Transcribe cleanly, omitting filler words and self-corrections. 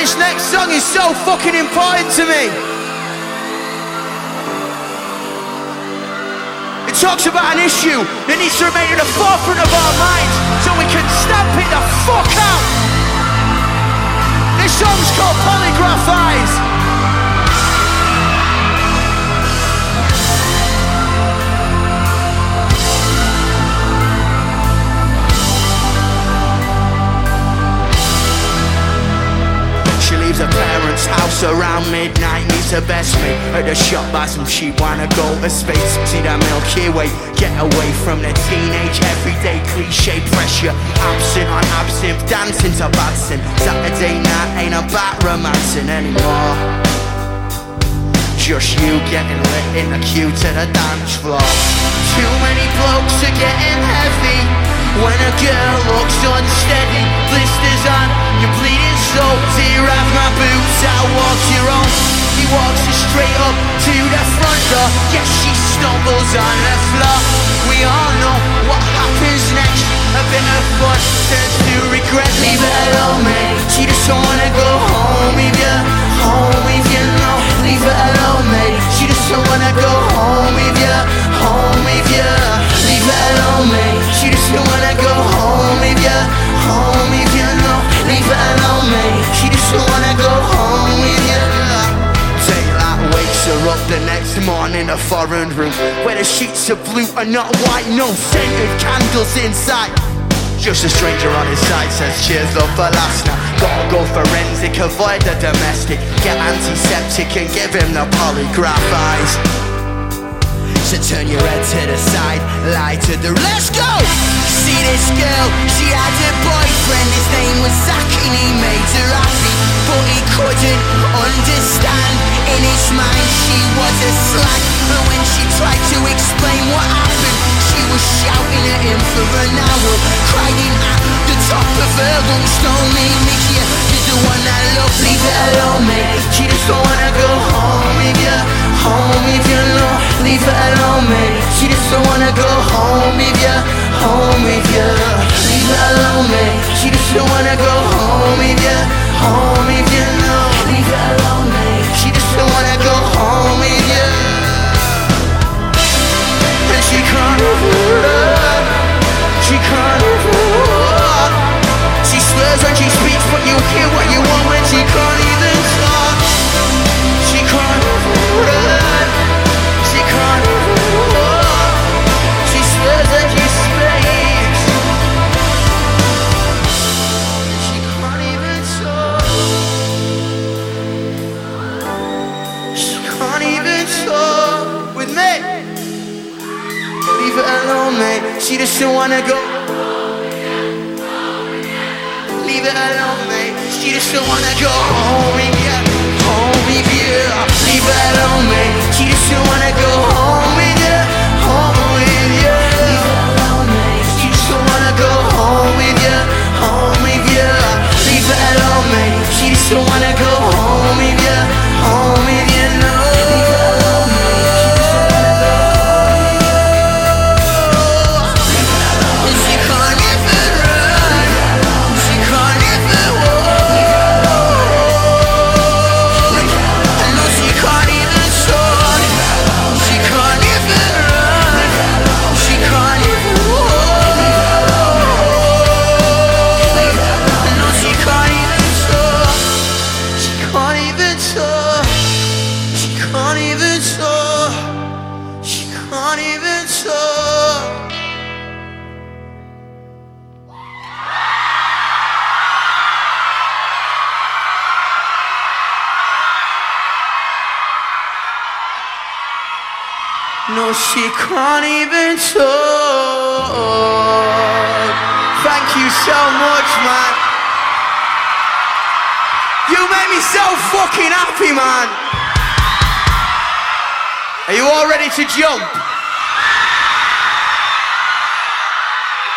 This next song is so fucking important to me. It talks about an issue that needs to remain at the forefront of our minds so we can stamp it the fuck out. This song's called Polygraph Eyes. She leaves her parents' house around midnight, meets her best mate at the shop, buy some cheap wine, go to space, see that Milky Way, get away from the teenage, everyday cliche pressure, absent on absinthe, dancing to bad sin. Saturday night ain't about romancing anymore. Just you getting lit in the queue to the dance floor. Too many blokes are getting heavy when a girl looks unsteady. Blisters on your bleeding soul. Tear off my boots, I walk your own. He walks her straight up to the front door. Yes, she stumbles on the floor. We all know what happens next. A bit of fun turns to regret. Leave it alone, mate. She just don't wanna go home with you. Home with you, no. Leave it alone, mate. She just don't wanna go home with you. Home with you. Leave it alone, mate. She just don't wanna go home with you. Home with you, no. Leave it alone, mate. She just don't wanna go home with you. Daylight wakes her up the next morning, a foreign room where the sheets are blue and not white, no scented candles inside. Just a stranger on his side says cheers up for last night. Gotta go forensic, avoid the domestic. Get antiseptic and give him the polygraph eyes. So turn your head to the side, lie to the let's go! See this girl, she had a boyfriend, his name was Zach and he made her happy, but he couldn't understand. In his mind she was a slag, and when she tried to explain what happened, she was shouting at him for an hour, crying at the top of her lungs. Don't leave me here, you're the one I love. Leave it alone, mate. She just don't wanna go home with you. Home with you, no. Leave it alone, mate. She just don't wanna go home with you. Home with you. Leave it alone, mate. She just don't wanna go home with you. Home with you, no. Leave it alone, mate. She just don't wanna go home with you. And she can't even, she can't even. She swears when she speaks, but you hear what you want when she can't even talk. She can't even, she can't even. She swears when she speaks. She can't even talk. She can't even talk with me. Leave it alone, mate. She just don't wanna go. Leave it alone, mate. She just don't wanna go home with you. Home with you. Leave it alone, mate. She just don't wanna go home with you. Home with you. Leave it alone, mate. She just don't wanna go home with you. Home with you. Leave it alone, mate. She just don't wanna go home with you. Home with you, no. Leave it alone, mate. She just don't wanna go. She can't even run. She can't even walk. I know she can't even talk. She can't even run. She can't even walk. I know she can't even talk. She can't even talk. She can't even talk. She can't even talk. No, she can't even talk. Thank you so much, man. You made me so fucking happy, man. Are you all ready to jump?